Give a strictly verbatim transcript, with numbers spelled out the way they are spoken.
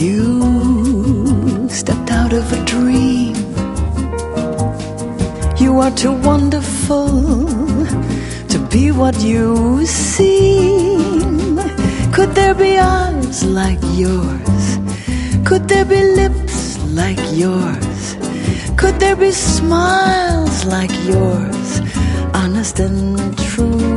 You stepped out of a dream. You are too wonderful to be what you seem. Could there be eyes like yours? Could there be lips like yours? Could there be smiles like yours? Honest and true.